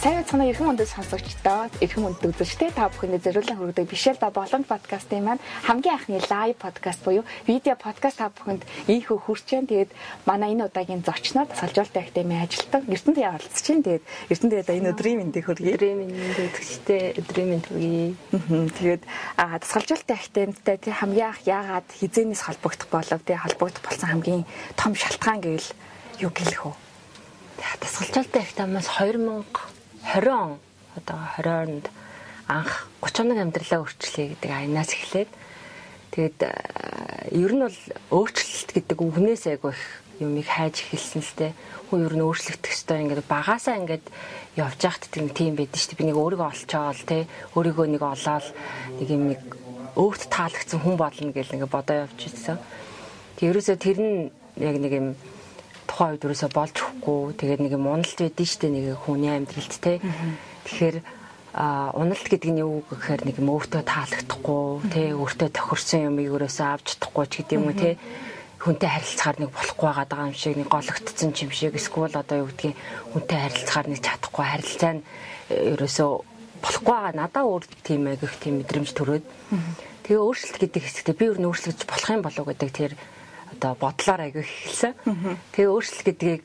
Сайн мэцхан эрхэм өндөд сонсогчдоо, эрхэм өндөд үзэгчдээ та бүхэнд зориулан хүргэдэг бишэл ба боломж подкастын маань хамгийн анхны лайв подкаст буюу видео подкаст та бүхэнд ийхүү хүрч байна. Тэгээд манай энэ удаагийн зочноор Тасгалжуулалтын академийн ажилтан Эрдэнэ Туяа оролцож байна. Тэгээд Эрдэнэ Туяада энэ өдрийн мэндийг хүргэе. Өдрийн мэнд үзэгчдээ өдрийн мэнд хүргэе. Тэгээд Тасгалжуулалтын академитай тий хамгийн анх яагаад хизээнээс холбогдох болов тий холбогдох болсон хамгийн том шалтгаан гэвэл юу гэлэх вэ? Тасгалжуулалтын академиас 2020 он одоо 20 онд анх 31 амьдралаа өөрчлөе гэдэг аянаас эхлээд тэгээд ер нь бол өөрчлөлт гэдэг үгнээс айгүй их юмыг хайж эхэлсэн л дээ. Хүн ер нь өөрчлөгдөх ёстой ингээд багасаа ингээд явж байхад тийм байдаг шүү дээ. Би нэг өөрийгөө олцоол тий өөрийгөө нэг олоод нэг юм нэг өөрт таалагдсан хүн болно гэл ингээд бодоо явж ирсэн. Тэг ерөөсөө тэр нь яг нэг юм тухайн үед ерөөсөө болж өгөхгүй. Тэгээд нэг юм уналт байдэн штэ нэг хүний амьдралд те. Тэгэхээр уналт гэдэг нь юу гэхээр нэг юм өөртөө таалагдахгүй те өөртөө тохирсон юмыг ерөөсөө авч чадахгүй ч гэдэг юм уу те. Хүнтэй харилцахаар нэг болохгүй байгаа юм шиг нэг гологдсон юм шиг эсвэл одоо юу гэдгийг хүнтэй харилцахаар нэг чадахгүй харилцаа нь ерөөсөө болохгүй байгаа. Надаа өөр тийм айгих тийм мэдрэмж төрөөд. Тэгээ өөрчлөлт гэдэг хэсэгтээ би өөр нь өөрчлөж болох юм болов гэдэг тэр одоо бодлоор айгүй эхэлсэн. Тэгээ өөрчлөлт гэдгийг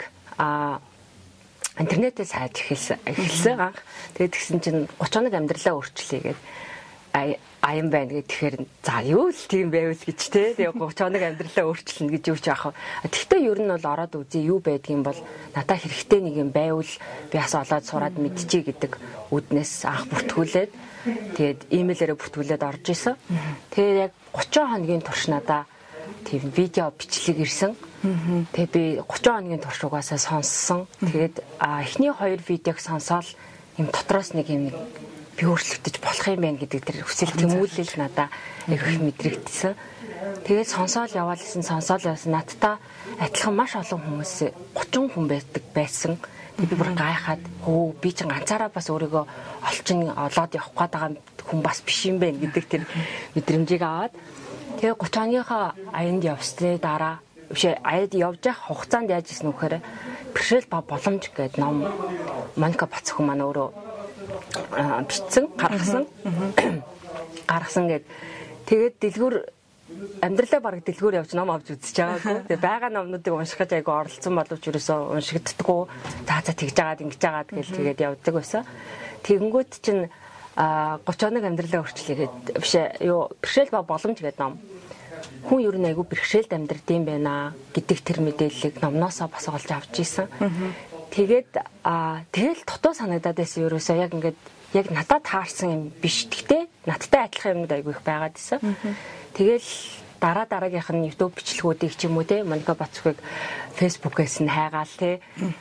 интернетээс хайж эхэлсэн анх. Тэгээ тэгсэн чинь 31 амьдралаа өөрчлөе гэдэг аян байна гэх тэгэхээр за юу л тийм байвал гэж те. Тэгээ 31 амьдралаа өөрчлөнө гэж юу ч яах вэ. Тэгтээ ер нь бол ороод үзье юу байдгийм бол надад хэрэгтэй нэг юм байвал би бас олоод сураад мэдчихье гэдэг үднээс анх бүртгүүлээд тэгээд имэйлээрээ бүртгүүлээд орж исэн. Тэгээ яг 30 хоногийн турш надаа тийм видео бичлэг ирсэн. Тэгээ би 30 хоногийн турш угаасаа сонссон. Тэгээд эхний 2 видеог сонсоод юм дотроос нэг юм би өөрчлөгдөж болох юм байна гэдэг тэр хүсэл тэмүүлэл надаа их мэдрэгдсэн. Тэгээд сонсоод яваалсан надтай адилхан маш олон хүмүүс 30 хүн байсан. Тэгээд би бүр гайхаад би чинь ганцаараа бас өөрийгөө олоод явах гээд байгаа хүн бас биш юм байна гэдэг тэр мэдрэмжийг аваад тэгээ 30 оныхоо аянд явсны дараа аяд явж явах хугацаанд яаж исэн нөхөр бэрхшээл ба боломж гэдэг ном Моника Бацхан маань өөрөө бичсэн гаргасан гэд тэгээд дэлгүүр амьдралаа бараг дэлгүүр явж ном авч үзэж байгаагүй. Тэгээ байгаа номнуудыг уншихаж айгу оролцсон боловч ерөөсөө уншигддаггүй. За тэгж жагаад ингэж жагаад гэл тэгээд явдаг байсан. Тэгэнгүүт чинь 31 амьдралаа өөрчлөгээд биш юу бэрхшээл ба боломж гэдэг ном. Хүн ер нь айгу бэрхшээлд амьдрдсан байна гэдэг тэр мэдээллийг номноосоо бас олж авч ийсэн. Тэгээд тэгэл дутуу санагдаад байсан ерөөсөө яг ингээд яг надад таарсан юм биш. Гэхдээ надтай адилхан юмуд айгу их байгаад байсан. Тэгэл дараагийнх нь YouTube бичлэгүүдийг ч юм уу те Моника Бацхыг Facebook-ээс нь хайгаал те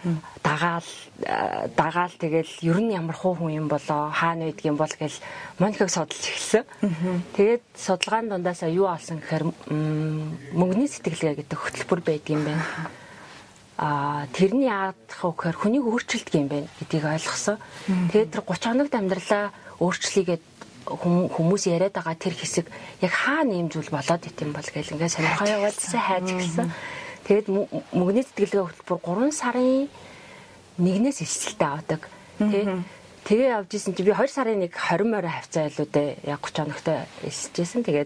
дагаал тэгэл ер нь ямар хүн юм болоо хаана байдаг юм бол гэж Моникаг судалж эхэлсэн. Тэгээд судалгааны дундаасаа юу олсон гэхээр мөнгөний сэтгэлгээ гэдэг хөтөлбөр байдаг юм байна. Тэрний яадах вэ гэхээр хүнийг өөрчилдөг юм байна гэдгийг ойлгосон. Тэгээд тэр 30 хоногт амьдралаа өөрчлөйгээд хүмүүс яриад байгаа тэр хэсэг яг хаана юм зүйл болоод ит юм бол гэл ингээд сонирхоо яваадсан хайж эхэлсэн. Тэгээд мөнгөний сэтгэлгээ хөтөлбөр 3 сарын 1-ээс эсэлтээ авдаг. Тэгээ явж исэн чи би 2 сарын 1 20 морь хавцаа илүү дээ яг 30 хоногтой эсэлжсэн. Тэгээд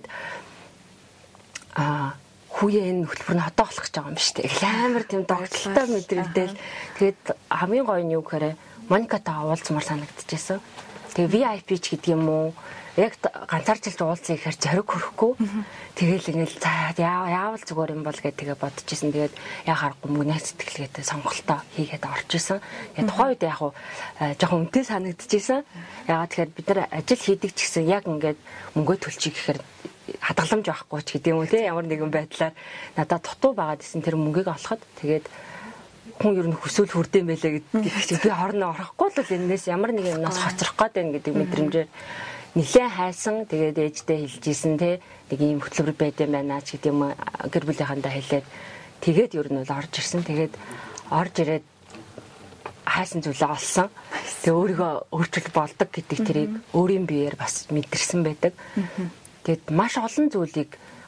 хүүе энэ хөтөлбөр нь одоо болох гэж байгаа юм шүү дээ. Амар тийм догтлолтой мэдрэгдээл. Тэгээд хамгийн гоё нь юу гэхээр Моникатай уулзмаар санагдчихсэн. Тэгээ VIP ч гэдэг юм уу яг ганцаарчлж уулзъя гэхээр зориг хөрөхгүй. Тэгээл ингээл за яавал зүгээр юм бол гэж тэгээ бодчихсон. Тэгээд яг харахгүй мөнгөний сэтгэлгээтэй сонголтоо хийгээд орж исэн. Тэгээд тухайн үед яг жоохон үнэтэй санагдчихсан. Ягаад тэгэхээр бид нар ажил хийдэг ч гэсэн яг ингээд мөнгөө төлчих гэхээр хадгаламж байхгүй ч гэдэг юм уу те ямар нэгэн байдлаар надад дутуу байгаад исэн тэр мөнгийг олоход тэгээд хүн ер нь хүсвэл хүрдэм байлаа гэдэг чинь би хорноо орохгүй л энэс ямар нэг юмнаас хоцрох гээд байна гэдэг мэдрэмжээр нэлээд хайсан. Тэгээд ээжтэй хэлжсэн те нэг ийм хөтөлбөр байд юм байна ч гэдэг юм гэр бүлийнхандаа хэлээд тэгээд ер нь бол орж ирсэн. Тэгээд орж ирээд хайсан зүйлээ олсон. Тэгээд өөрийгөө өөрчлөлт болдог гэдэг тэрийг өөрийн биеэр бас мэдэрсэн байдаг. Тэгээд маш олон зүйлийг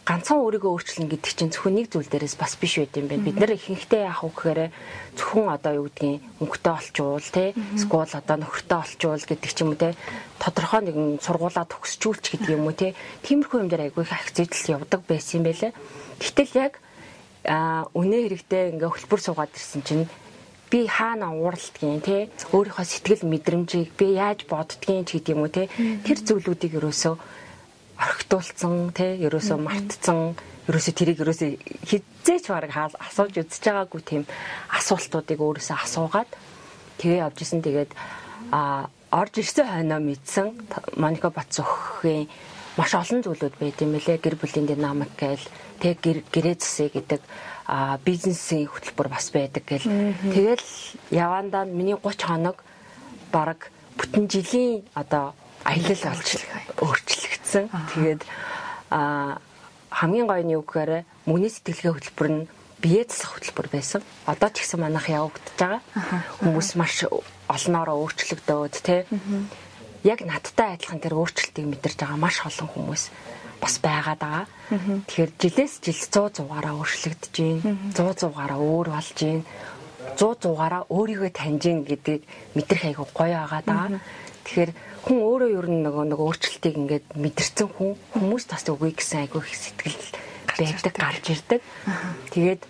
ганцхан өөрийгөө өөрчлөн гэдэг чинь зөвхөн нэг зүйл дээрээс бас биш байд юм байна. Бид нэр ихэнхдээ яах вэ гэхээр зөвхөн одоо юу гэдгийг өнгөтэй олчвол тий эсвэл одоо нөхөртэй олчвол гэдэг ч юм уу тий тодорхой нэгэн сургуулаа төгсчүүлч гэдэг юм уу тий тиймэрхүү юм дээр айгүй их акцидл явдаг байсан юм байлаа. Гэтэл яг үнэ хэрэгтэй ингээ хөлбөр суугаад ирсэн чинь би хаана ууралдгийн тий өөрийнхөө сэтгэл мэдрэмжийг би яаж боддгийн ч гэдэг юм уу тий тэр зүйлүүдийг ерөөсөө орхитуулсан тий ерөөсөө мартцсан ерөөсөө тэрийг ерөөсөө хизээч бараг асууж үзэж байгаагүй тийм асуултуудыг өөрөөсөө асуугаад тэгээ явж исэн. Тэгээд орж ирсэн хойноо мэдсэн Моника Бацөхийн маш олон зүйлүүд байт юм лээ. Гэр бүлийн динамик гээл тэг гэрээ засъя гэдэг бизнесийн хөтөлбөр бас байдаг гэл. Тэгэл явандаа миний 30 хоног бараг бүтэн жилийн одоо аялал болж өөрчлөгдсөн. Тэгээд хамгийн гоё нь юу гэхээр мөнгөний сэтгэлгээ хөтөлбөр нь бие засах хөтөлбөр байсан. Одоо ч гэсэн манайх явагдаж байгаа. Хүмүүс маш олноороо өөрчлөгдөөд тий. Яг надтай адилхан тэр өөрчлөлтийг мэдэрч байгаа маш олон хүмүүс бас байгаад байгаа. Тэгэхээр жилээс жил 100-100-аараа өөрчлөгдөж байна. 100-100-аараа өөр болж байна. 100-100-аараа өөрийгөө таньж гин гэдэг мэдрэх айгу гоё байгаа даа. Тэгэхээр хүн өөрөө ер нь нэг өөрчлөлтийг ингээд мэдэрсэн хүмүүс бас үгүй гэсэн айгу их сэтгэл байдаг гарч ирдэг. Тэгээд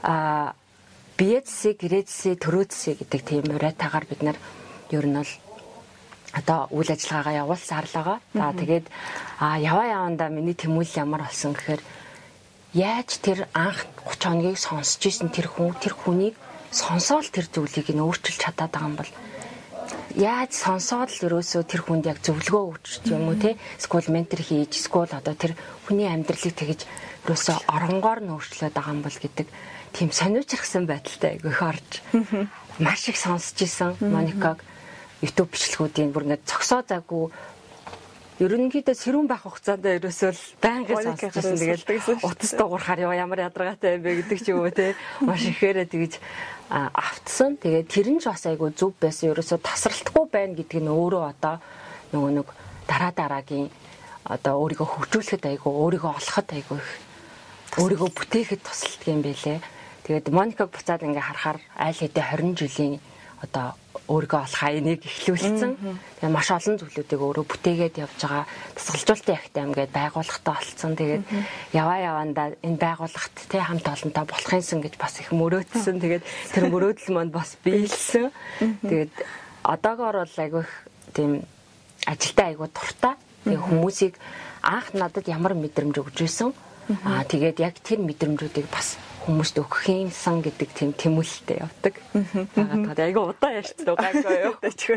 биеэсээ гэрээсээ төрөөдсэй гэдэг тийм уриатаагаар бид нар ер нь бол одоо үйл ажиллагаагаа явуулсан харлаагаа. За тэгээд явандаа миний тэмүүлэл ямар болсон гэхээр яаж тэр анх 30 хоногийг сонсч ийсэн тэр хүнийг сонсоод тэр зүйлийг нь өөрчилж чадаад байгаа юм бол яаж сонсоод л ерөөсөө тэр хүнд яг зөвлөгөө өгч юм уу те эсвэл ментор хийж эсвэл одоо тэр хүний амьдралыг тэгж ерөөсөө оронгоор нь өөрчлөөд байгаа юм бол гэдэг тийм сониучрахсан байдалтай айгүй их орж маш их сонсч ийсэн Моникаг YouTube бичлэгүүдийн бүр ингээд цогсоо заагүй ерөнхийдөө сэрүүн байх хугацаанд ерөөсөө байнгын сонсчихсан. Тэгээд утас дуурахаар ямар ядаргаатай юм бэ гэдэг ч юм уу те маш ихээрээ тэгж автсан. Тэгээд тэр нь ч бас айгүй зөв байсан. Ерөөсөө тасралтгүй байна гэдэг нь өөрөө одоо нэг дараагийн одоо өөрийгөө хөгжүүлэхэд айгүй өөрийгөө олоход айгүй өөрийгөө бүтээхэд тусалдаг юм байлээ. Тэгээд Моникаг буцаад ингээ харахаар айл хэдэ 20 жилийн одоо өөрийгөө олох аяныг эхлүүлсэн. Тэгээд маш олон зүйлүүдийг өөрөө бүтээгээд явж байгаа. Тасгалжуулалтын ахтай ам гээд байгууллагатай олцсон. Тэгээд явандаа энэ байгууллагт тэ хамт олонтой болох юмсан гэж бас их мөрөөдсөн. Тэгээд тэр мөрөөдөл манд бас биелсэн. Тэгээд одоогоор бол айгүй тийм ажилтаа айгүй дуртай. Тэгээд хүмүүсийг анх надад ямар мэдрэмж өгч байсан. Тэгээд яг тэр мэдрэмжүүдийг бас хүмүүст өгөх юмсан гэдэг тийм тэмүүлэлтэй явдаг. Тэгээд айгүй удаан ярьсан гайгүй юу.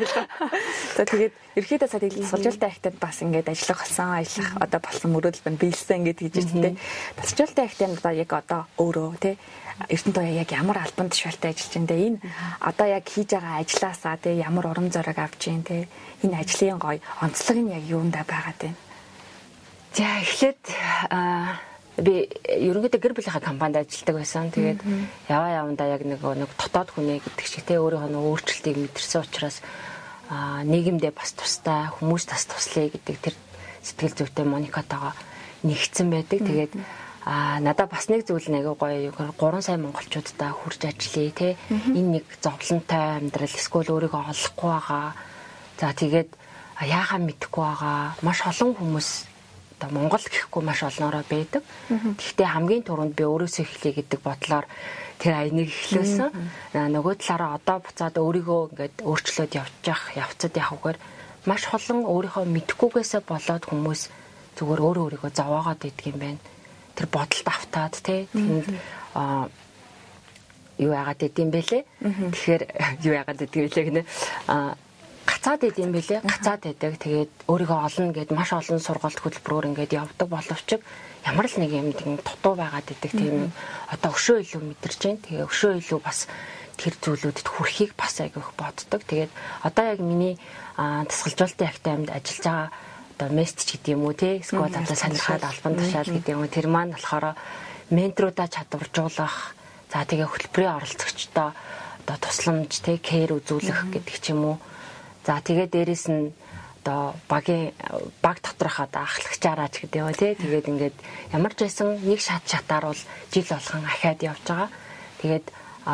За тэгээд ерхийдээ сая тасгалжуулалтын ахтад бас ингээд ажиллах одоо болсон мөрөөдөл байна биелсэн ингээд гэж ирсэн тийм. Тасгалжуулалтын ахтад одоо яг одоо өөрөө тийм Эрдэнэ туяа яг ямар албан тушаалтай ажиллаж байна те энэ одоо яг хийж байгаа ажилласаа те ямар урам зориг авч байна те энэ ажлын гоё онцлог нь яг юундаа байгаад байна. За эхлээд би ерөнхийдөө гэр бүлийнхаа компанид ажилладаг байсан. Тэгээд явандаа яг нэг дотоод хүнээ гэдэг шиг те өөрийнхөө өөрчлөлтийг мэдэрсэн учраас нийгэмдээ бас тустай хүмүүс тас туслая гэдэг тэр сэтгэл зүйтэй Моникатайгаа нэгдсэн байдаг. Тэгээд надад бас нэг зүйл нэг гоё 3 сая монголчуудаа хүрч ажиллая те энэ нэг зовлонтой амьдрал эсвэл өөрийгөө олохгүй байгаа. За тэгээд яахаа мэдэхгүй байгаа. Маш олон хүмүүс одоо Монгол гэхгүй маш олноороо байдаг. Гэхдээ хамгийн түрүүнд би өөрөөсөө эхлэе гэдэг бодлоор тэр аяныг эхлүүлсэн. Нөгөө талаараа одоо буцаад өөрийгөө ингээд өөрчлөөд явцад явахгаар маш олон өөрийнхөө мэдэхгүйгээсээ болоод хүмүүс зүгээр өөрийгөө зовоогоод идэх юм байна. Тэр бодолд автаад тий тэнд юу яагаад идэм бэлээ. Тэгэхээр юу яагаад идэм бэлээ гэнэ гацаад идэм бэлээ. Гацаад идэг. Тэгээд өөрийгөө олно гэд маш олон сургалт хөтөлбөрөөр ингээд явдаг боловч ямар л нэг юм тийм дутуу байгаад идэг тийм одоо өшөө илүү мэдэрч जैन. Тэгээ өшөө илүү бас тэр зүйлүүдэд хүрэхийг бас айгүйх боддог. Тэгээд одоо яг миний тасгалжуулалтын ахтаймд ажиллаж байгаа одоо мессеж гэдэг юм уу те эсвэл одоо сонирхоод албан тушаал гэдэг юм уу тэр маань болохоор менторуудаа чадваржуулах за тэгээ хөтөлбөрийн оролцогчдоо одоо тусламж те кэр үзүүлэх гэдэг ч юм уу за тэгээ дээрэс нь одоо баг доторх одоо ахлагчаараач гэдэг ба тий. Тэгээд ингээд ямар ч байсан нэг шатаар бол жил болгон ахаад явж байгаа. Тэгээд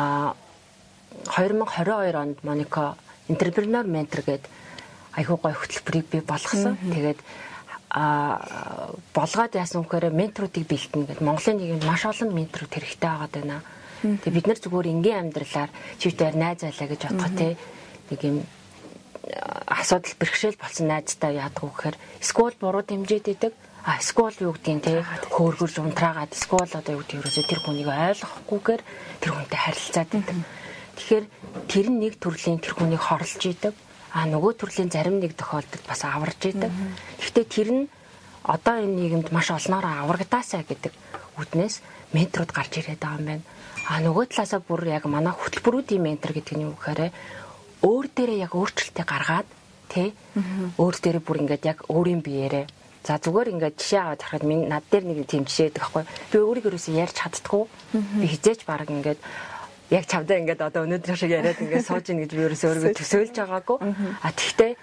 2022 онд Моника Entrepreneur Mentor гэдэг айгүй гоё хөтөлбөрийг бий болгосон. Тэгээд болгоод яасан гэхээр менторуудыг бэлтэнэ гэдэг Монголын нийгэмд маш олон менторууд хэрэгтэй байгаад байна. Тэгээд бид нар зүгээр энгийн амьдралаар чивтээр найз айлаа гэж бодох тий. Нэг юм асуудал бэрхшээл болсон найзтай яадаг вэ гэхээр скул буруу дэмжиж идэг. Скул юу гэдгийг тий хөөргөрж унтраагаад скул одоо юу гэдэг ерөөсөө тэр хүнийг ойлгохгүйгээр тэр хүнтэй харилцаад идэг. Тэгэхээр тэр нэг төрлийн тэр хүнийг хорлж идэг. Нөгөө төрлийн зарим нэг тохиолдолд бас аварж идэг. Гэхдээ тэр нь одоо энэ нийгэмд маш олноор аврагдаасаа гэдэг үднээс менторуд гарч ирээд байгаа юм байна. Нөгөө талаасаа бүр яг манай хөтөлбөрүүдийн ментор гэдэг нь юу гэхээр өөр дээрээ яг өөрчлөлтөө гаргаад тий өөр дээрээ бүр ингээд яг өөрийн биеэрээ за зүгээр ингээд жишээ аваад харахад минь над дээр нэг тийм жишээ байдаг байхгүй. Би өөрийгөө юусэн ярьж чаддгүй. Би хизээч баг ингээд яг чавдаа ингээд одоо өнөөдөр шиг яриад ингээд сууж ийн гэж би ерөөсөө өөрийгөө төсөөлж байгаагүй. Тэгтээ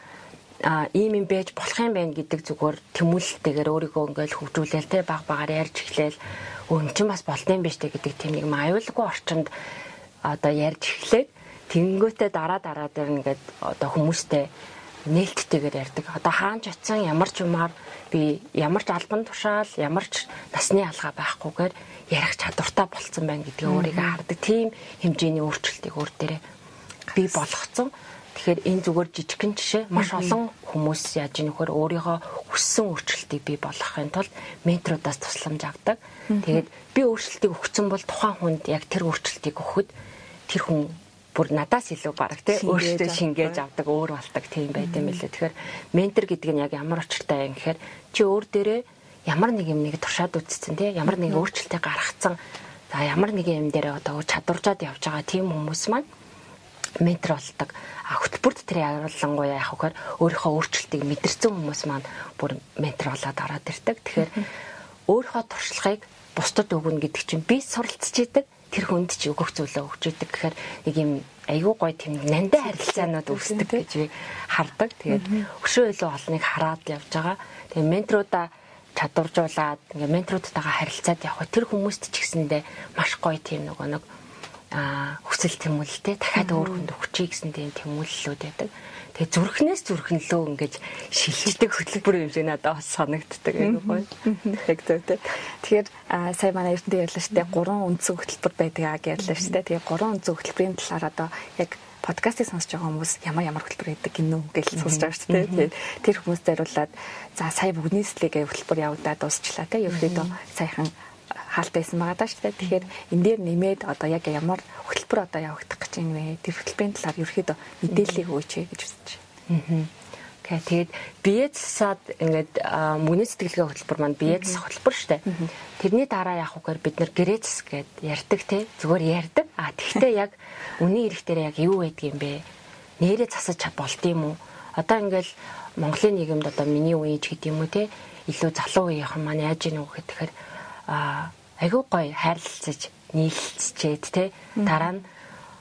ийм юм байж болох юм байна гэдэг зүгээр тэмүүлэлтэйгээр өөрийгөө ингээд хөгжүүлээл те багаар ярьж эхлээл өн чинь бас болдсон юм биш үү гэдэг тийм нэг аюулгүй орчинд одоо ярьж эхлээд тэнгүүтээ дараа дээр ингээд одоо хүмүүстэй нээлттэйгээр ярьдаг. Одоо хаанч очисан ямар ч юмар би ямар ч албан тушаал ямар ч насны алгаа байхгүйгээр ярих чадвартай болцсон байна гэдгийг өөрийгөө хардаг. Тийм хэмжээний өөрчлөлтийг өөр дээрээ бий болгоцсон. Тэгэхээр энэ зүгээр жижигхэн жишээ маш олон хүмүүс яаж ийм нөхөр өөрийнхөө хүссэн өөрчлөлтийг бий болгохын тулд менторудаас тусламж авдаг. Тэгээд би өөрчлөлтийг өгсөн бол тухайн хүнд яг тэр өөрчлөлтийг өгөхөд тэр хүн бүр надаас илүү бараг тий өөртөө шингээж авдаг өөр болдог тийм байт юм билээ. Тэгэхээр ментор гэдэг нь яг ямар очиртай юм гэхээр чи өөр дээрээ ямар нэг юм нэг туршаад үзсэн тий ямар нэг өөрчлөлтийг гаргацсан за ямар нэг юм дээр одоо чадваржаад явж байгаа тийм хүмүүс маань ментор болдог. Хөтөлбөрт тэр ярилцлагангуяа яах вэхээр өөрийнхөө өөрчлөлтийг мэдэрсэн хүмүүс маань бүр ментор болоод ороод ирдэг. Тэгэхээр өөрийнхөө туршлагыг бусдад өгнө гэдэг чинь би суралцж идэг тэр хүнд чи өгөх зүйлээ өгч идэг гэхээр нэг юм айгүй гоё тийм нандаа харилцаанууд үүсдэг гэж би хардаг. Тэгээд өшөө илүү олныг хараад явж байгаа. Тэгээд менторуудаа чадваржуулаад ингээ менторуудтайгаа харилцаад явах тэр хүмүүст ч гэсэндээ маш гоё тийм нэг хүсэл тэмүүлэлтэй дахиад өөр хүнд өгчий гэсэн тийм тэмүүлэлүүд байдаг. Тэгээ зүрхнээс зүрхнлөө ингэж шилждэг хөтөлбөр юм шиг надад бас санагддаг айгүй гоё. Тэгэхээр сая манай эрдэнэ ярьлаа шүү дээ 3 үндсэн хөтөлбөр байдаг ярьлаа шүү дээ. Тэгээ 3 үндсэн хөтөлбөрийн талаар одоо яг подкастыг сонсож байгаа хүмүүс ямар хөтөлбөр байдаг гинөө гэж сонсож байгаа шүү дээ. Тэр хүмүүс зориулаад за сая бүгдний слэгээ хөтөлбөр явагдаад дуусчлаа те. Ерөөдөө саяхан хаалт байсан байгаа даа шүү дээ. Тэгэхээр энэ дээр нэмээд одоо яг ямар хөтөлбөр одоо явагдах гэж юм бэ? Тэр хөтөлбөрийн талаар ерөөдөө мэдээллийг өгөөч гэж үзэж байна. Тэгээд бие засаад ингээд мөнгөний сэтгэлгээ хөтөлбөр маань бие засах хөтөлбөр шүү дээ. Тэрний дараа яах вэхээр бид нэр гэрээ зас гэд ярьдаг те. Зүгээр ярьдаг. Тэгтээ яг үнийн эрх дээр яг юу байдаг юм бэ? Нэрээ засаж болд юм уу? Одоо ингээд Монголын нийгэмд одоо миний үеич гэдэг юм уу те. Илүү залуу үеийнхэн маань яаж ийнү гэхээр айгүй гоё хайрлцаж нийлцчихэд те дараа нь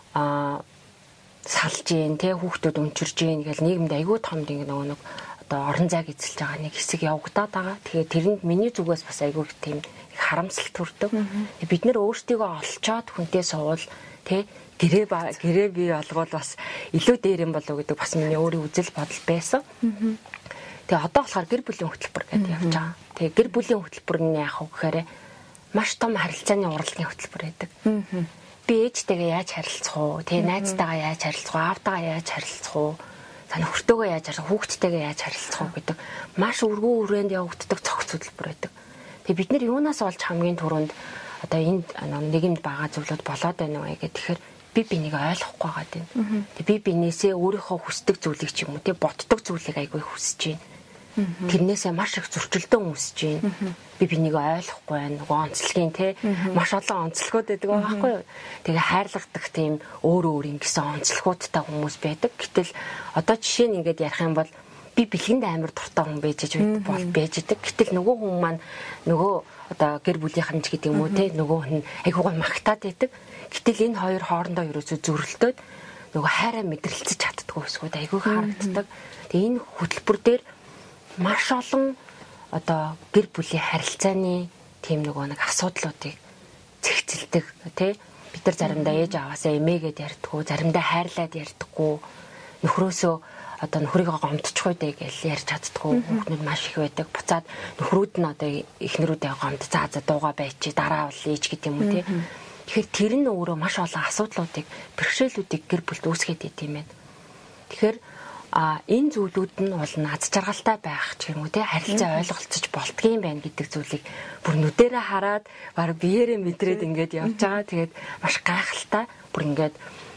салж ийн те хүүхдүүд өнчирж ийн гэл нийгэмд айгүй том нэг одоо орон зайг эзэлж байгаа нэг хэсэг явагдаад байгаа. Тэгэхээр тэрэнд миний зүгээс бас айгүй тийм харамсалт төрдөг. Бид нэр өөрсдийгөө олцоод хүнтэй суувал те гэрээ бий болгоод бас илүү дээр юм болов гэдэг бас миний өөрийн үзэл бодол байсан. Тэгээ одоо болохоор гэр бүлийн хөтөлбөр гэдэг явж байгаа. Тэгээ гэр бүлийн хөтөлбөр нь яах вэ гэхээр маш том харилцааны урлагийн хөтөлбөр байдаг. Би ээжтэйгээ яаж харилцах уу? Тэгээ найзтайгаа яаж харилцах уу? Аавтайгаа яаж харилцах уу? Нөхөртөөгөө яаж харилцах, хүүхдтэйгээ яаж харилцах уу гэдэг маш өргөн хүрээнд явагддаг цогц хөтөлбөр байдаг. Тэгээ бид нэр юунаас олж хамгийн түрүүнд одоо энэ нийгэмд байгаа зүйлүүд болоод байна вэ гэх тэгэхээр би бинийг ойлгохгүй байгаа тийм. Тэгээ би бинээсээ өөрийнхөө хүсдэг зүйлийг ч юм уу тий боддог зүйлийг айгүй хүсэж байна. Тэрнээсээ маш их зөрчилдөө үүсэж байна. Би бинийг ойлгохгүй байна. Нөгөө онцлогийн тий маш олон онцлогуд байдаг байхгүй юу? Тэгээ хайрлагдаг тийм өөр ингэсэн онцлогуудтай хүмүүс байдаг. Гэтэл одоо жишээ нь ингээд ярих юм бол би бэлгэнд амар дуртай хүн байж байдаг. Гэтэл нөгөө хүн маань нөгөө одоо гэр бүлийнхэн ч гэдэг юм уу тий нөгөө хүн айгуугаа магтаад байдаг. Гэтэл энэ хоёр хоорондоо ерөөсөө зөрөлдөөд нөгөө хайраа мэдрэлцэж чаддгүй эсвэл айгүй харагддаг. Тэгээ энэ хөтөлбөр дээр маш олон одоо гэр бүлийн харилцааны тийм нэг асуудлуудыг зэгцэлдэг тий. Бид нар заримдаа ээж аваасаа эмээгээд ярьдаггүй, заримдаа хайрлаад ярьдаггүй, нөхрөөсөө одоо нөхрийгөө гомдчихгүй дээ гэж ярьж чаддаггүй хүүхнүүд маш их байдаг. Буцаад нөхрүүд нь одоо эхнэрүүдээ гомд заа дууга байчи дараа бол ээж гэдэг юм уу тий. Тэгэхээр тэр нь өөрөө маш олон асуудлуудыг, бэрхшээлүүдийг гэр бүлд үүсгээд идэв юм байна. Тэгэхээр энэ зүйлүүд нь бол над жаргалтай байх ч юм уу тий харилцаа ойлголцож болдгийм байна гэдэг зүйлийг бүр нүдэрээ хараад баг биеэрээ мэдрээд ингээд явж байгаа. Тэгээд маш гайхалтай. Бүр ингээд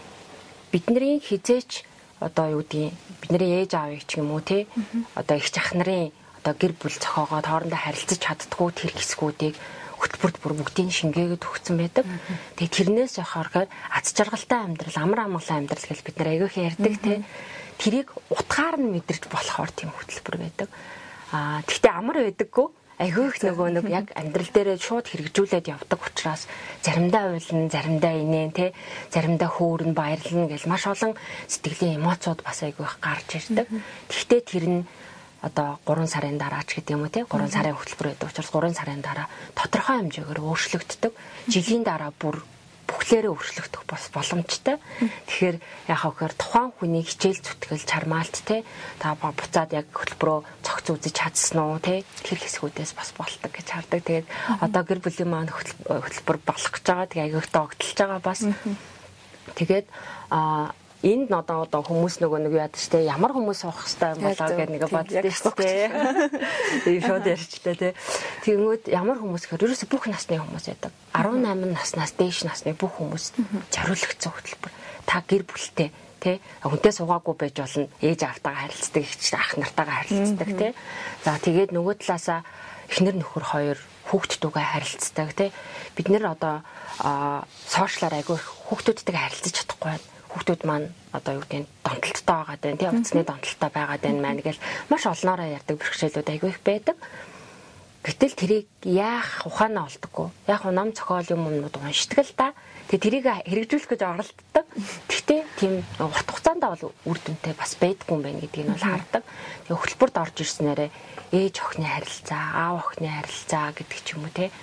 бидний хизээч одоо юу гэдгийг бидний ээж аавыг ч юм уу тий одоо их ах нарын одоо гэр бүл зохиогоод хоорондоо харилцаж чаддгүй тэр хэсгүүдийг хөтөлбөрт бүр бүгдийг шингээгээд өгсөн байдаг. Тэгээ тэрнээс яхаар аз жаргалтай амьдрал, амар амгалан амьдрал гэж бид нар аягүйх ярьдаг тий. Тэрийг утгаар нь мэдэрч болохоор тийм хөтөлбөр байдаг. Гэхдээ амар байдаггүй. Аягүйх нэг яг амьдрал дээрээ шууд хэрэгжүүлээд явдаг учраас заримдаа уйлна, заримдаа инээн тий, заримдаа хөөрн, баярлна гэж маш олон сэтгэлийн эмоцууд бас аягүйх гарч ирдэг. Гэхдээ тэр нь одоо 3 сарын дараа ч гэдэг юм уу тий 3 сарын хөтөлбөр байдаг учраас 3 сарын дараа тодорхой хэмжээгээр өөрчлөгддөг. Жилийн дараа бүр бүхлээрээ өөрчлөгдөх бас боломжтой. Тэгэхээр яхаа гэхээр тухайн хүний хичээл зүтгэл чармаалт тий та буцаад яг хөтөлбөрөө цогц үзэж чадсан уу тий тэр хэсгүүдээс бас болдог гэж хардаг. Тэгээд одоо гэр бүлийн маань хөтөлбөр болох гэж байгаа. Тэгээ аягүйхтэй огтлж байгаа бас. Тэгээд энд одоо хүмүүс нэг яадаг штэ ямар хүмүүс суух хэрэгтэй болоо гэдэг нэг боддөө штэ. Тэгээ шууд ярьчлаа тий. Тэгэнгүүт ямар хүмүүс гэхээр ерөөсө бүх насны хүмүүс байдаг. 18 наснаас дээш насны бүх хүмүүст зориулагдсан хөтөлбөр. Та гэр бүлтэй тий хүнтэй суугаагүй байж болно. Ээж автайгаа харилцдаг, ах нартайгаа харилцдаг тий. За тэгээд нөгөө талаасаа эхнэр нөхөр хоёр хүүхдүүдтэйгээ харилцдаг тий. Бид нэр одоо сошиалар айгүй хүүхдүүдтэйгээ харилцаж чадахгүй байна. Хүүхдүүд маань одоо юу гэдэг нь донтолттой байгаа даа тий утасны донтолттой байгаа даа маань гэж маш олноороо ярьдаг бэрхшээлүүд айгүй их байдаг. Гэтэл тэрийг яах ухаанаа олдоггүй. Яг ном зохиол юмнууд уншдаг л да. Тэгээ тэрийг хэрэгжүүлэх гэж оролддог. Гэхдээ тийм урт хугацаанд бол үр дүнтэй бас байдгүй юм байна гэдгийг нь бол хардаг. Тэгээ хөтөлбөрт орж ирснээрээ ээж охины харилцаа, аав охины харилцаа гэдэг ч юм уу тий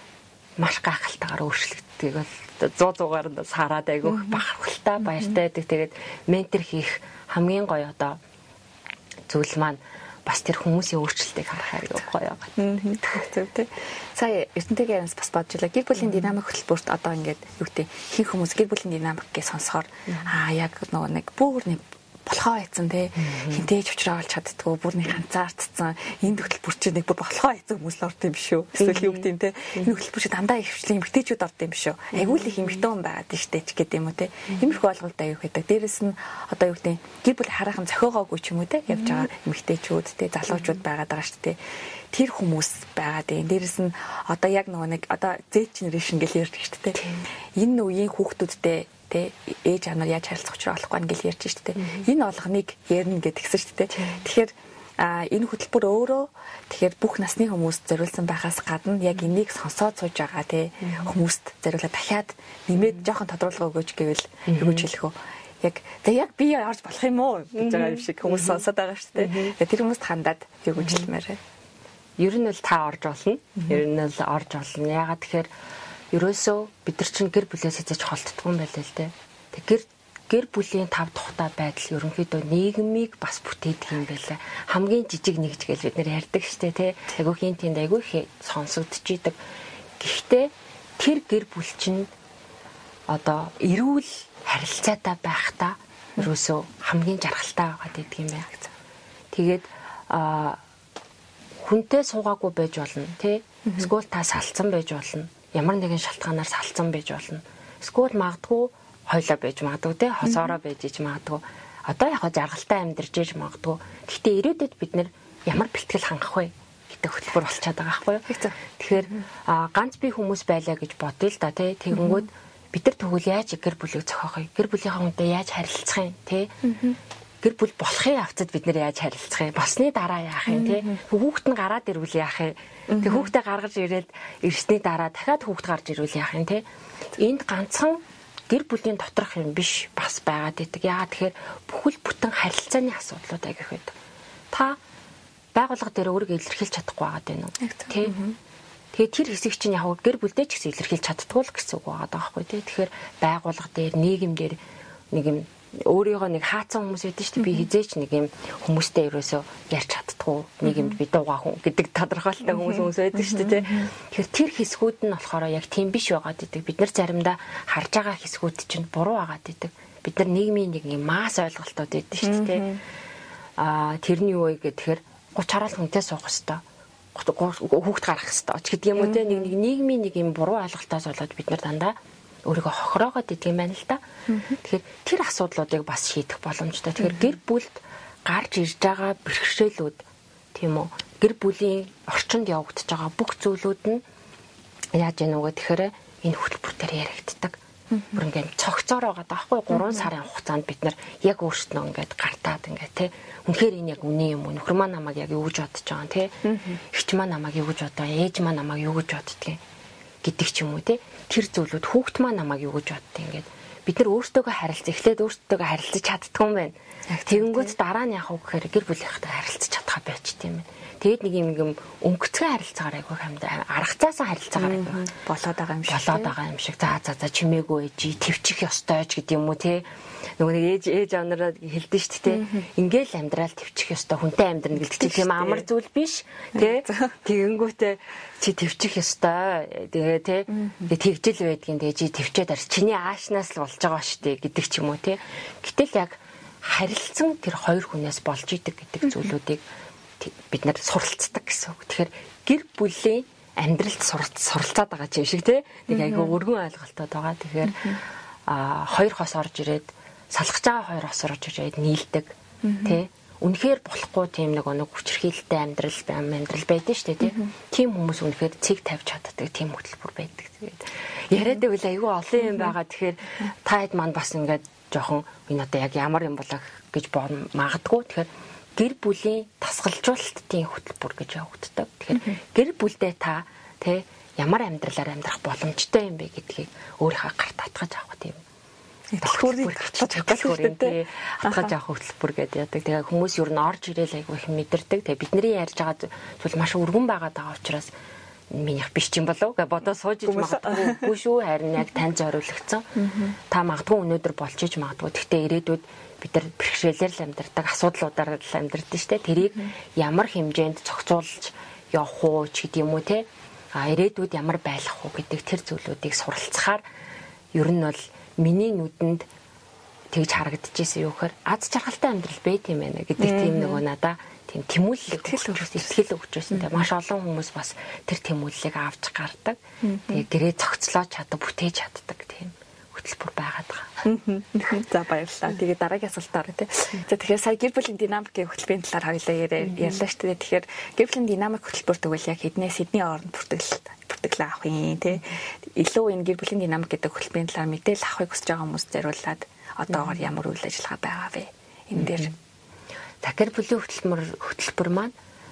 маш гайхалтайгаар өөрчлөгддөг бол 100-аар нь сараад айгүйх бахархалтай баяртай байдаг. Тэгээд ментор хийх хамгийн гоё одоо зүйл маань бас тэр хүмүүсийн өөрчлөлтийг харах айгүй гоё байгаа. Зөв тий. Сая эрдэнэтэйгээс бас бодж илаа. Гэр бүлийн динамик хөтөлбөрт одоо ингээд юу гэдэг хин хүмүүс гэр бүлийн динамик гэж сонсохоор яг нөгөө нэг бүр нэг болохоо хайцсан те хинтээж уучраавал чаддгүй бүр нэг ганцаардсан энэ хөтөлбөр чинь нэг бүр болохоо хайцсан хүмүүс л орд юм биш үү эсвэл юу гэдэг юм те энэ хөтөлбөр чинь дандаа их хвшлийн эмгтээчүүд орд юм биш үү айгүй л их эмгтэн хүн байгаад штэ ч гэдэг юм уу те иймэрхүү ойлголт аюу гэдэг дээрэс нь одоо юу гэдэг гэр бүл хараахан зохиогоогүй ч юм уу те явж байгаа эмгтээчүүд те залуучууд байгаад байгаа штэ те тэр хүмүүс байгаад юм дээрэс нь одоо яг нөгөө нэг одоо Z generation гэж ярьдаг штэ те энэ үеийн хүүхдүүдтэй тэ ээж аанаар яаж харилцах учраа болохгүй гэж ярьж штэ. Энэ олгоныг ярина гэдгсэн штэ. Тэгэхээр энэ хөтөлбөр өөрөө тэгэхээр бүх насны хүмүүст зориулсан байхаас гадна яг энийг сонсоод сууж байгаа тэ хүмүүст зориулаад дахиад нэмээд жоохон тодруулга өгөөж гэвэл юу гэж хэлэх вэ? Яг би орж болох юм уу гэж байгаа юм шиг хүмүүс сонсоод байгаа штэ. Тэр хүмүүст хандаад юу гэж хэлмээр. Ер нь л та орж болно. Ер нь л орж болно. Ягаад тэгэхээр ерөөсөө бид нар чинь гэр бүлээс хийж холтдгүй юм байлээ л дээ. Тэг гэр бүлийн тав тухтай байдал ерөнхийдөө нийгмийг бас бүтээдэг юм байлаа. Хамгийн жижиг нэгж гэж бид нар ярьдаг штэ тий. Айгүйхийн тэнд айгүй их сонсогдчихийдэг. Гэхдээ тэр гэр бүл чинь одоо эрүүл харилцаатай байхдаа ерөөсөө хамгийн жаргалтай байгаад идэг юм байна. Тэгээд хүнтэй суугаагүй байж болно тий. Эсвэл та салцсан байж болно. Ямар нэгэн шалтгаанаар салцсан байж болно. Эсвэл магадгүй хойлоо байж магадгүй те хосоороо байж иж магадгүй. Одоо яг жаргалтай амьдарч иж магадгүй. Гэхдээ ирээдүйд бид нэр ямар бэлтгэл хангах вэ гэдэг хөтөлбөр болчиход байгаа байхгүй юу? Тэгэхээр ганц би хүмүүс байлаа гэж бодъё л да те. Тэгэнгүүт бид нар тэгвэл яаж гэр бүлийг зохиох вэ? Гэр бүлийнхаа хүнтэй яаж харилцах юм те? Гэр бүл болохын явцад бид нэр яаж харилцах юм? Болсны дараа яах юм те? Хүүхэд нь гараад ирвэл яах юм? Тэг хүүхдээ гаргаж ирээд ирсний дараа дахиад хүүхэд гарч ирвэл яах юм те? Энд ганцхан гэр бүлийн доторх юм биш бас байгаад идэг. Яагаад тэгэхээр бүхэл бүтэн харилцааны асуудлууд агих байдаг. Та байгууллага дээр өөрийгөө илэрхийлж чадахгүй байгаад байна уу? Тэ. Тэгээд тэр хэсэг чинь яг гэр бүлдээ ч гэсэн илэрхийлж чаддгүй л гэсэн үг байгаа байхгүй тий. Тэгэхээр байгууллага дээр, нийгэм дээр нэг юм өөрийгөө нэг хаацсан хүмүүс байдаг шүү дээ. Би хизээч нэг юм хүмүүстэй ерөөсөө ярьж чаддгүй, нийгэмд би дуугаа хүн гэдэг тодорхойлолтой хүмүүс байдаг шүү дээ тий. Тэгэхээр тэр хэсгүүд нь болохоор яг тийм биш байгаад идэг. Бид нар заримдаа харж байгаа хэсгүүд чинь буруу байгаад идэг. Бид нар нийгмийн нэг юм масс ойлголтууд байдаг шүү дээ тий. Тэрний юу вэ гэхээр 30 хараал хүнтэй суух хэвээр хүүхд гарах хэвээр ч гэдэг юм уу те нэг нийгмийн нэг юм буруу ойлголтоос болоод бид нар дандаа өөрийгөө хохироогоод идэг юм байна л да. Тэгэхээр тэр асуудлуудыг бас шийдэх боломжтой. Тэгэхээр гэр бүлд гарч ирж байгаа бэрхшээлүүд тийм үү гэр бүлийн орчинд явагдаж байгаа бүх зүйлүүд нь яаж яах вэ гэхээр энэ хөтөлбөртөөр яригддаг. Бүр ингээд цогцоор байгаа даахгүй 3 сарын хугацаанд бид нар яг өөрсдөө ингээд гартаад ингээд те үнэхээр энэ яг үнэн юм уу нөхөр маань намайг яг юу гэж бодож байгаа те эгч маань намайг юу гэж бодоо ээж маань намайг юу гэж боддгийг гэдэг ч юм уу те тэр зүйлүүд хүүхд маань намайг юу гэж боддгийг ингээд бид нар өөртөөгөө харилцаж эхлээд өөртөөгөө харилцаж чаддгүй юм байна. Тэгэнгүүт дараа нь яах вэ гэхээр гэр бүлийнхтэй харилцаж чадхаа байж тийм ээ. Тэгээд нэг юм өнгөцгөн харилцаагаар айгүй хамт аргацаасаа харилцаагаар айгүй болоод байгаа юм шиг. За чимээгүй ээж твчих ёстой ч гэдэг юм уу те. Нөгөө нэг ээж авнараа хэлдэж шүү дээ те. Ингээл амьдрал твчих ёстой хүнтэй амьдрна гэдэг чинь тийм амар зүйл биш те. Тэгэнгүүтээ чи твчих ёстой тэгээ те. Тэгээ тэгжэл байдгийн тэгээ чи твчээд арс чиний аашнаас л болж байгаа шүү дээ гэдэг ч юм уу те. Гэтэл яг харилцсан тэр хоёр хүнээс болж идэг гэдэг зүйлүүдийг бид нар суралцдаг гэсэн үг. Тэгэхээр гэр бүлийн амьдралд суралцаад байгаа юм шиг тий. Нэг айгүй өргөн ойлголтод байгаа. Тэгэхээр хоёр хос орж ирээд салгаж байгаа хоёр хос орж ирээд нийлдэг тий. Үнэхээр болохгүй тийм нэг хүчирхийлэлтэй амьдрал байдаг шүү дээ тий. Тийм хүмүүс үнэхээр цэг тавьж чаддаг тийм хөтөлбөр байдаг. Тэгээд яриад байвал айгүй олон юм байгаа. Тэгэхээр та хэд маань бас ингээд жоохон энэ одоо яг ямар юм болоо гэж магадгүй. Тэгэхээр гэр бүлийн тасгалжуулалтын хөтөлбөр гэж явагддаг. Тэгэхээр гэр бүлдээ та тэ ямар амьдралаар амьдрах боломжтой юм бэ гэдгийг өөрийнхөө гарт татгаж авах тийм. Төлхөөрийг хатгаж авах хөтөлбөр гэдэг яадаг. Тэгээ хүмүүс юу н орж ирээл айгүй их мэдэрдэг. Тэгээ бидний ярьж байгаа зүйл маш өргөн байгаад байгаа учраас минийх биш юм болов гэж бодоо сууж иж магадгүй шүү. Харин яг тань зориулагдсан. Та магадгүй өнөөдөр болж иж магадгүй. Гэхдээ ирээдүйд бид нар бэрхшээлээр л амьдардаг, асуудлуудаар л амьдардаг шүү дээ. Тэрийг ямар хэмжээнд зохицуулж явах уу ч гэдэг юм уу те. Ирээдүйд ямар байх уу гэдэг тэр зүйлүүдийг суралцахаар ер нь бол миний нүдэнд тэгж харагдчихсэн юу гэхээр аз жаргалтай амьдрал байт юм байна гэдэг тийм нөгөө надаа тийм тэмүүлэл итгэл өгч байсан. Тэгээ маш олон хүмүүс бас тэр тэмүүллийг авч гардаг. Тэгээ гэрээ зохицлоод чаддаг, бүтээж чаддаг тийм хөтөлбөр байгаад байгаа. За баярлалаа. Тэгээ дараагийн асуултаар тий. За тэгэхээр сая гэр бүлийн динамикийн хөтөлбөрийн талаар хоёулаа ярьлаа шүү дээ. Тэгэхээр гэр бүлийн динамик хөтөлбөр тэгвэл яг хэднээс хэдний хооронд бүртгэл авах юм тий. Илүү энэ гэр бүлийн динамик гэдэг хөтөлбөрийн талаар мэдээлэл авахыг хүсэж байгаа хүмүүс зориулаад одоогоор ямар үйл ажиллагаа байгаа вэ? Энэ дээр за гэр бүлийн хөтөлбөр маань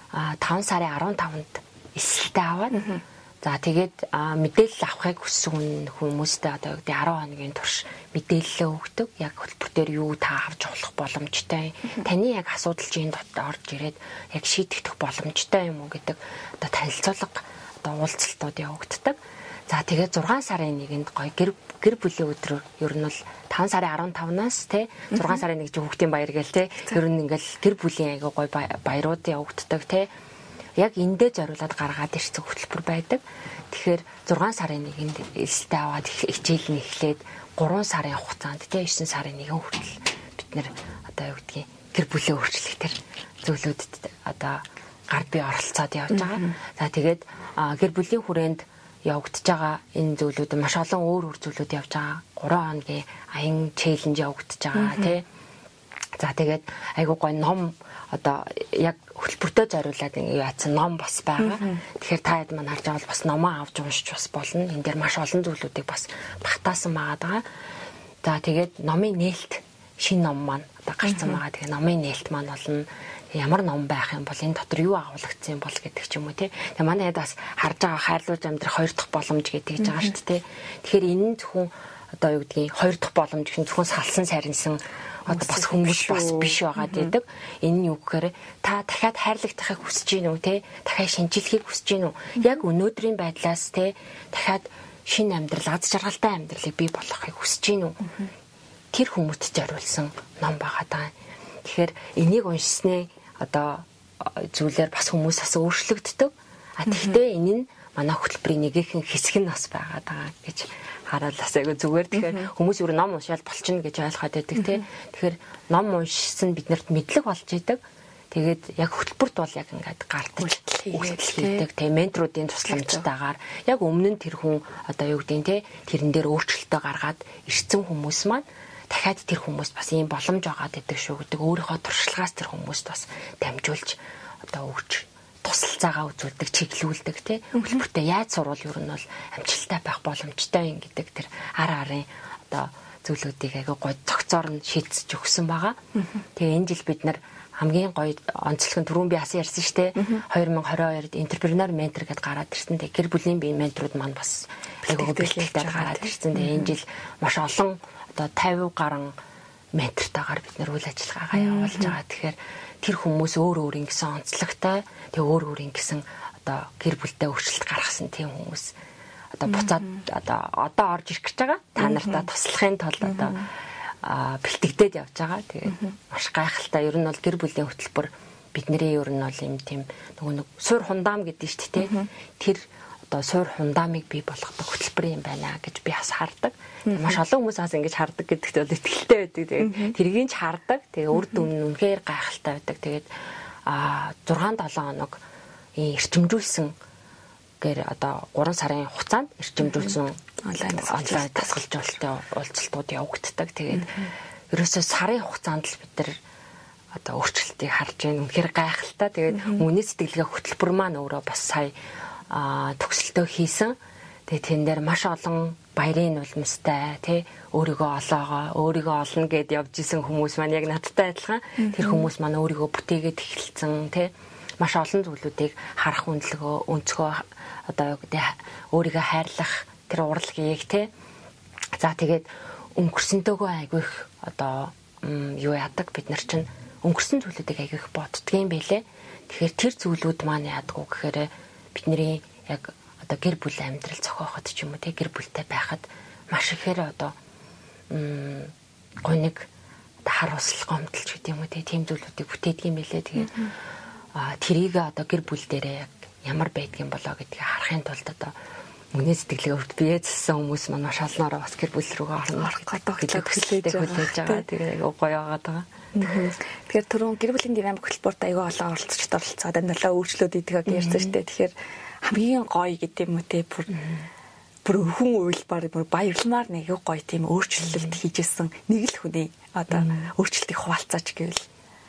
5 сарын 15-нд эсэлтээ аваад за тэгээд мэдээлэл авахыг хүссэн хүмүүстэй одоо 10 хоногийн турш мэдээлэл өгдөг. Яг хөтөлбөр дээр юу та авч болох боломжтой. Таны яг асуудал чинь орж ирээд яг шийдэгдэх боломжтой юм уу гэдэг одоо танилцуулга одоо уулзалтууд явагддаг. За тэгээд 6 сарын 1-нд гоё гэр бүлийн өдрөөр ер нь бол 5 сарын 15-наас те 6 сарын 1 хүүхдийн баяр гээл те ер нь ингээл гэр бүлийн айгуу гоё баярууд явагддаг те яг эндээ зориулаад гаргаад ирсэн хөтөлбөр байдаг. Тэгэхээр 6 сарын 1-нд эсэлтээ аваад хичээл нь эхлээд 3 сарын хугацаанд те 9 сарын 1 хүртэл бид нэр одоо юу гэдгийг гэр бүлийн өөрчлөлт төр зөвлөдөд одоо гар бие оролцоод явж байгаа. За тэгээд гэр бүлийн хүрээнд явагдаж байгаа энэ зүйлүүд маш олон өөр зүйлүүд явж байгаа. 3 хоногийн аян челленж явагдаж байгаа тий. За тэгээд айгуу гой ном одоо яг хөтөлбөртөө зориулаад яатсан ном бас байгаа. Тэгэхээр та хэд маань харж байгаа бол бас номоо авч уншиж бас болно. Энэ дээр маш олон зүйлүүдийг бас багтаасан байгаа. За тэгээд номын нээлт шинэ ном маань одоо гарсан байгаа. Тэгээ номын нээлт маань болно. ямар ном байх юм бол энэ дотор юу агуулгдсан юм бол гэдэг ч юм уу тий. Тэгээ манай хэд бас харж байгаа хайрлуулж амьдрах хоёр дахь боломж гэдэг гэж байгаа шүү дээ. Тэгэхээр энэ нь зөвхөн одоо юу гэдгийг хоёр дахь боломж гэх нь зөвхөн салсан сарнсан одоо бас хүмүүс бас биш байгаад байдаг. Энэ нь юу гэхээр та дахиад хайрлагдахыг хүсэж гин үү те? Дахиад шинжилгэхийг хүсэж гин үү? Яг өнөөдрийн байдлаас те дахиад шинэ амьдрал, аз жаргалтай амьдралыг бий болгохыг хүсэж гин үү? Тэр хүмүүст зориулсан ном байгаа даа. Тэгэхээр энийг уншсны одоо зүйлээр бас хүмүүс бас өөрчлөгддөг. Тэгэхдээ энэ нь манай хөтөлбөрийн нэгэн хэсэг нь бас байгаа даа гэж хараалаас айгу зүгээр. Тэгэхээр хүмүүс юу ном уншаал болчихно гэж ойлгоод байдаг тий. Тэгэхээр ном уншсан биднэрт мэдлэг болж идэг. Тэгээд яг хөтөлбөрт бол яг ингээд гардаж үйлдэл хийдэг. Тэгээ менторуудын тусламжтайгаар яг өмнө нь тэр хүн одоо юу гэдэг тий тэрэн дээр өөрчлөлтөө гаргаад ирсэн хүмүүс маань дахиад тэр хүмүүс бас ийм боломж аваад идэг шүү гэдэг. Өөрийнхөө туршлагаас тэр хүмүүст бас дамжуулж одоо өгч тусалцаагаа үзүүлдэг, чиглүүлдэг тий. Хөтөлбөртөө яаж сурвал ер нь бол амжилттай байх боломжтой юм гэдэг тэр арын одоо зүйлүүдийг айгүй гоё цогцоор нь шийдэж өгсөн байгаа. Тэгээ энэ жил бид нар хамгийн гоё онцлог нь түрүүн би асан ярьсан шүү дээ. 2022-д энтерпренeur ментор гэдээ гараад ирсэн. Тэгээ гэр бүлийн бие менторууд маань бас айгүй бэлтгэлтэй гараад ирсэн. Тэгээ энэ жил маш олон одоо 50 гаруй ментортойгоор бид нар үйл ажиллагаагаа явуулж байгаа. Тэгэхээр тэр хүмүүс өөр өөрийн гэсэн онцлогтой, тэгээ өөр өөрийн гэсэн одоо гэр бүлтэй өөрчлөлт гаргасан тийм хүмүүс одоо буцаад одоо орж ирэх гэж байгаа. Та нартаа туслахын тулд одоо бэлтгэдээд явж байгаа. Тэгээд маш гайхалтай. Ер нь бол гэр бүлийн хөтөлбөр бидний ер нь бол юм тийм нэг суур хундаам гэдэг шүү дээ. Тэр одоо суур хундаамыг бий болгодог хөтөлбөр юм байна гэж би бас хардаг. Маш олон хүмүүс бас ингэж хардаг гэдэгт бол итгэлтэй байдаг. Тэгээд тэргийг ч хардаг. Тэгээ үр дүн нь үнэхээр гайхалтай байдаг. Тэгээд 6-7 хоног эрчимжүүлсэн гэр одоо 3 сарын хугацаанд эрчимжүүлсэн онлайн тасгалжуулалтын уулзалтууд явагддаг. Тэгээд ерөөсөө сарын хугацаанд л бид нар одоо өөрчлөлтийг харж байна. Үнэхээр гайхалтай. Тэгээд үнэ сэтгэлгээ хөтөлбөр маань өөрөө бас сая төгсөлтөө хийсэн. Тэгээ тэн дээр маш олон баярын нулимстай тий өөрийгөө олно гэд явж исэн хүмүүс маань яг надтай адилхан тэр хүмүүс маань өөрийгөө бүтээгээд эхэлсэн тий маш олон зүйлүүдийг харах өнцгөө одоо юу гэдэг өөрийгөө хайрлах тэр урлагийг тий за тэгээд өнгөрсөнтэйгөө айгүй их одоо юу яадаг бид нар чинь өнгөрсөн зүйлүүдийг айгүй их боддгийм байлээ. Тэгэхээр тэр зүйлүүд маань яадаг уу гэхээр бидний яг одоо гэр бүл амьдрал зохиоход ч юм уу гэр бүлтэй байхад маш ихээр одоо гониг хар усл гомдолч гэдэг юм уу тийм зүйлүүдийг бүтээдэг юм билээ. Тэгээд тэрийг одоо гэр бүл дээрээ яг ямар байдгийн болоо гэдгийг харахын тулд одоо үнэ сэтгэлгээ өрт бие зассан хүмүүс маань маш олноороо бас гэр бүл рүүгээ орно хэлээд хүлээж байгаа. Тэгээд гоё байгаад байгаа. Тэгэхээр түрүүн гэр бүлийн динамик хөтөлбөрт аягүй олон оролцогчд оролцоод амьдралаа өөрчлөөд идэг ярьсан шүү дээ. Тэгэхээр хамгийн гоё гэдэг юм уу те бүр хүн уйлбар бүр баярламаар нэг гоё тийм өөрчлөлт хийжсэн нэг л хүний одоо өөрчлөлтийг хуваалцаач гэвэл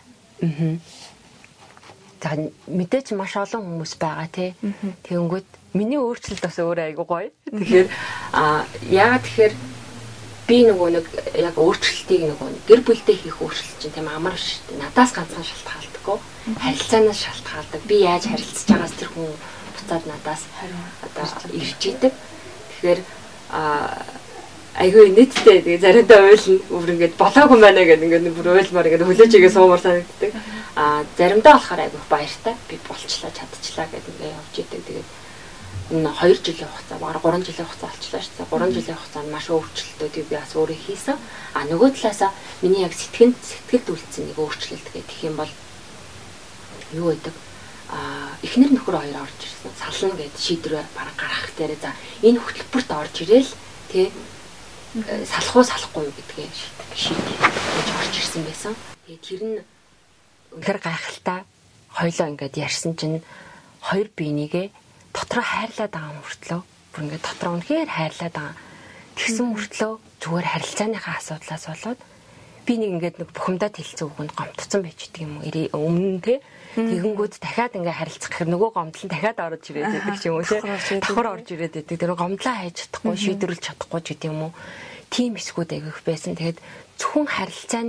за мэдээж маш олон хүмүүс байгаа те тэгэнгүүт миний өөрчлөлт бас өөрөө айгу гоё. Тэгэхээр яагаад тэгэхээр би нөгөө нэг яг өөрчлөлтийг нөгөө гэр бүлдээ хийх өөрчлөлт чинь тийм амар шүү дээ. Надаас ганцхан шалтгаалдаггүй. Харилцаанаас шалтгаалдаг. Би яаж харилцаж байгаас тэр хүн буцаад надаас одоо ирж идэг. Тэгэхээр айгүй нийтдээ тэгээ заримдаа уйлна. Өөр ингээд болоогүй байна гэдэг ингээд бүр уйлмаар ингээд хөлөөж игээ суумар санагддаг. Заримдаа болохоор айгүй баяртай. Би болчлаа чадчихлаа гэдэг ингээд явж идэг. Тэгээд энэ 2 жилийн хугацаа, баг 3 жилийн хугацаа болчихлоо шүү дээ. 3 жилийн хугацаанд маш өөрчлөлтүүдийг би бас өөрөө хийсэн. Нөгөө талаасаа миний яг сэтгэлд үлдсэн нэг өөрчлөлт гэх юм бол юу гэдэг эхнэр нөхөр хоёр орж ирсэн. Сална гэд шийдвэр бараг гаргах дээр за энэ хөтөлбөрт орж ирээл тий салах уу салахгүй юу гэдгээ шийдэж орж ирсэн байсан. Тэгээ тэр нь үнэхээр гайхалтай. Хоёлоо ингээд ярьсан чинь хоёр биенийгээ дотроо хайрлаад байгаа мөртлөө бүр ингээд дотроо үнэхээр хайрлаад байгаа. Тэгсэн мөртлөө зүгээр харилцааныхаа асуудлаас болоод би нэг ингээд нэг бухимдаад хэлцэн үгэнд гомдсон байж идэг юм уу өмнө те тэгэнгүүт дахиад ингээд харилцах гэхээр нөгөө гомдол нь дахиад орж ирээд байдаг ч юм уу те давхар орж ирээд байдаг. Тэр гомдлоо хайж чадахгүй шийдвэрлэж чадахгүй ч гэдэг юм уу тийм эсгүүд агих байсан. Тэгээд зөвхөн харилцааны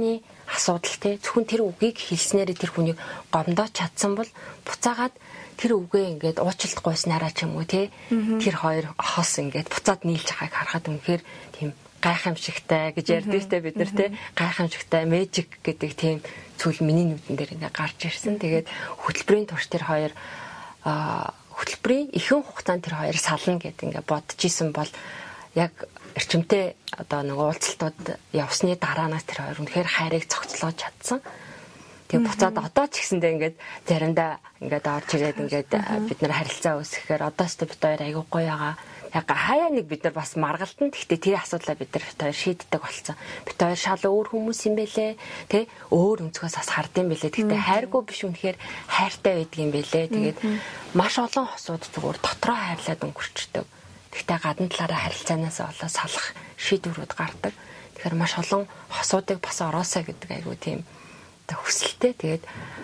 асуудал те зөвхөн тэр үгийг хэлснээр тэр хүнийг гомдооч чадсан бол буцаагаад тэр үгээ ингээд уучлалт гуйснараа ч юм уу те тэр хоёр хос ингээд буцаад нийлж байгааг харахад үнэхээр тийм гайхамшигтай гэж ярьдээ штэ бид нар те гайхамшигтай мэжик гэдэг тийм зүйл миний нүдэн дээр ингээд гарч ирсэн. Тэгээд хөтөлбөрийн турш тэр хоёр хөтөлбөрийн ихэнх хугацаанд тэр хоёр сална гэдэг ингээд бодож исэн бол яг эрчимтэй одоо нэг уулзалтууд явсны дараанаас тэр хоёр үнэхээр хайрыг цогцлоож чадсан. Тэгээ буцаад одоо ч гэсэндээ ингээд заримдаа ингээд орж ирээд ингээд бид нар харилцаа үүсгэхээр одоо ч бид хоёр аягүй гоё байгаа. Яг хаяа нэг бид нар бас маргалтан. Гэхдээ тэр асуудлаа бид нар хоёр шийддэг болсон. Бид хоёр шал өөр хүмүүс юм бэлээ. Тэ өөр өнцгөөс бас хардсан бэлээ. Гэхдээ хайргүй биш үнэхээр хайртай байдаг юм бэлээ. Тэгээд маш олон хосууд зүгээр дотроо хайрлаад өнгөрчдөг. Гэхдээ гадна талаараа харилцаанаас болоо салах шийдвэрүүд гардаг. Тэгэхээр маш олон хосуудыг бас ороосаа гэдэг айгүй тийм хүсэлтэй. Тэгээд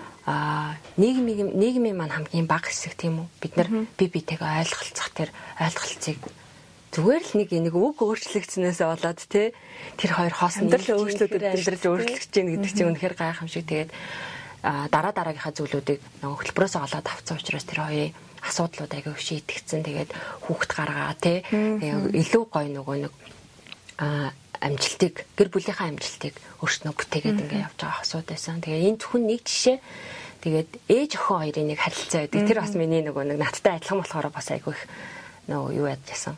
нийгмийн маань хамгийн бага хэсэг тийм үү. Бид нар бие биетэйгээ ойлголцох тэр ойлголцыг зүгээр л нэг үг өөрчлөгдснөөс болоод те тэр хоёр хоос амьдрал өөрчлөгдөж байна гэдэг чинь үнэхээр гайхамшиг. Тэгээд дараагийнхаа зүйлүүдийг нөгөө хөтөлбөрөөс олоод авсан учраас тэр хоёрын асуудлууд аягүй шийдэгдсэн. Тэгээд хүүхэд гаргаа те илүү гоё нөгөө нэг амжилтыг гэр бүлийнхаа амжилтыг өөрснөө бүтээгээд ингээ явж байгаа асуудал байсан. Тэгээ энэ зөвхөн нэг жишээ. Тэгээд ээж охин хоёрын нэг харилцаа байдаг. Тэр бас миний нөгөө нэг надтай адилхан болохоор бас айгүй их нөгөө юу яажсэн.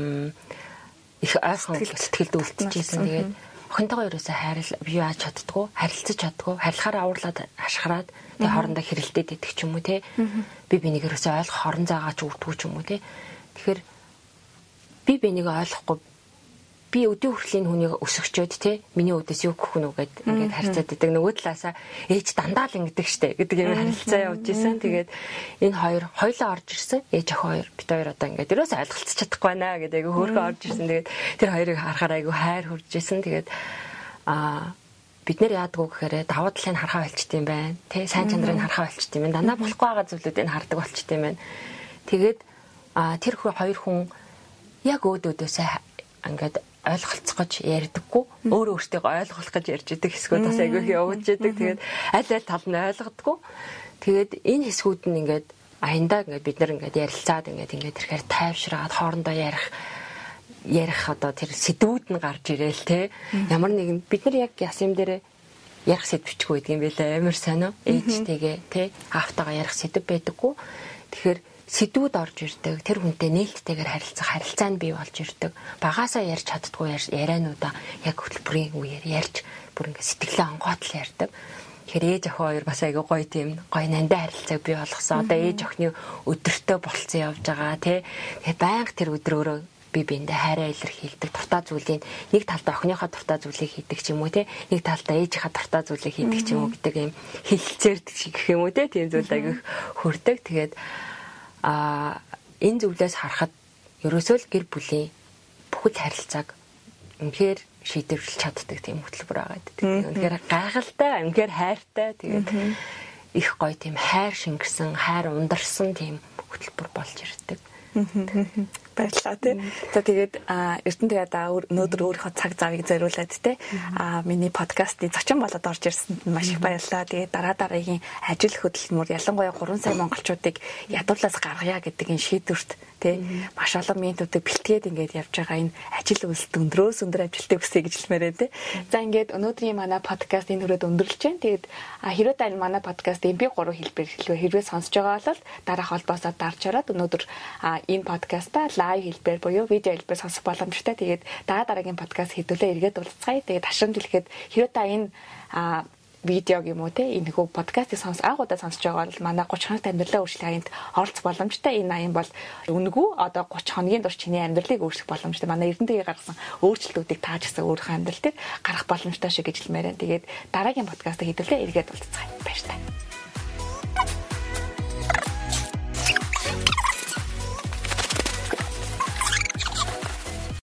Их айхан сэтгэлд үлдчихсэн. Тэгээд охинтойгоо ерөөсөө юу яаж чаддгүй, харилцаж чаддгүй, харилцахаараа авуурлаад ашгараад тэгээ хоорондоо хэрэлдээд идэх ч юм уу те. Би бинийг ерөөсөө ойлгох хорон заагаач өгдөггүй ч юм уу те. Тэгэхээр би бинийг ойлгохгүй би өдөө хүрхлийн хүнийг өсгчөөд те миний өдөөс юу гэх нү гэд ингээд харьцаад идэг. Нөгөө талаасаа ээж дандаа л ингэдэг штэ гэдэг юм харилцаа явж исэн. Тэгээд энэ хоёр хоёлоо орж ирсэн. Ээж охин хоёр бид хоёр одоо ингээд ерөөсөө ойлголцож чадахгүй байна гэдэг айгүй хөөрхөн орж ирсэн. Тэгээд тэр хоёрыг харахаар айгүй хайр хүрж исэн. Тэгээд бид нэр яадгүй гэхээр даваа талыг харахаа болчт юм байна. Тэ сайн чанарыг харахаа болчт юм байна. Дандаа болохгүй байгаа зүйлүүдийг хардаг болчт юм байна. Тэгээд тэр хоёр хүн яг өөдөөсөө ингээд ойлголцох гэж ярьдаггүй өөрөө өөртөө ойлгох гэж ярьж идэг хэсгүүд бас айгүй явж идэг. Тэгээд аль тал нь ойлгодоггүй. Тэгээд энэ хэсгүүд нь ингээд аяндаа ингээд бид нар ингээд ярилцаад ингээд тэрхээр тайвшраад хоорондоо ярих одоо тэр сэдвүүд нь гарч ирээл те. Ямар нэгэн бид нар яг яс юм дээр ярих сэдв бичгүй байдаг юм байлаа. Амар сонио ээжтэйгээ те аавтайгаа ярих сэдв байдаггүй. Тэгэхээр сэдвүүд орж ирдэг. Тэр хүнтэй нээлттэйгээр харилцаа нь бий болж ирдэг. Багаасаа ярьж чаддгүй яриануудаа яг хөтөлбөрийн үеэр ярьж бүр ингээд сэтгэлээ онгоотл ярьдаг. Тэгэхээр ээж охин хоёр бас айгүй гоё тийм гоё нандаа харилцааг бий болгосон. Одоо ээж охины өдөртөө болцсон явж байгаа тий. Тэгээд байнга тэр өдрөөрөө бие биендээ хайраа илэрхийлдэг. Дуртай зүйлийн нэг талдаа охиныхоо дуртай зүйлийг хийдэг ч юм уу тий. Нэг талдаа ээжийнхаа дуртай зүйлийг хийдэг ч юм уу гэдэг юм хилцээрдэг гэх юм уу тий. Тийм зүйл айгүй хүрдэг. Тэгээд энэ зүйлээс харахад ерөөсөө л гэр бүлийн бүхэл харилцааг үнэхээр шийдвэрлэж чаддаг тийм хөтөлбөр байгаа гэдэг. Үнэхээр гайхалтай, үнэхээр хайртай. Тэгээд их гоё тийм хайр шингэсэн, хайр ундарсан тийм хөтөлбөр болж ирдэг. Баярлалаа тий. За тэгээд Эрдэнэ тэгээд өнөөдөр өөрийнхөө цаг завыг зориулаад тий миний подкастын зочин болоод орж ирсэнд маш их баярлалаа. Тэгээд дараагийн ажил хөдөлмөр ялангуяа 3 сая монголчуудыг ядуурлаас гаргая гэдэг энэ шийдвэрт тий маш олон минутуудыг бэлтгээд ингээд явж байгаа энэ ажил үйлсд өндрөөс өндөр амжилтыг хүсье гэж хэлмээрээ тий. За ингээд өнөөдрийн манай подкаст энэ хүрээд өндөрлж байна. Тэгээд хэрвээ та манай подкаст MP3 хэлбэр хэрвээ сонсож байгаа бол дараах холбоосоо дарж хараад өнөөдөр энэ подкастаа лайв хэлбэр буюу видео хэлбэр сонсох боломжтой. Тэгээд дараагийн подкаст хэдүүлээ эргээд уулзцгаая. Тэгээд ташрамж хэлэхэд хэрвээ та энэ видеог юм уу те энэ хөө подкастыг анхудаа сонсож байгаа бол манай 30 хоногт амьдралаа өөрчлөх аянд оролцох боломжтой. Энэ аян бол үнэгүй одоо 30 хоногийн турш чиний амьдралыг өөрчлөх боломжтой. Манай Эрдэнэтэйгээ гаргасан өөрчлөлтүүдийг тааж гисэн өөрийнхөө амьдрал дээр гарах боломжтой шиг гэж хэлмээр байна. Тэгээд дараагийн подкастыг хэдүүлээ эргээд уулзцгаая. Баярлалаа.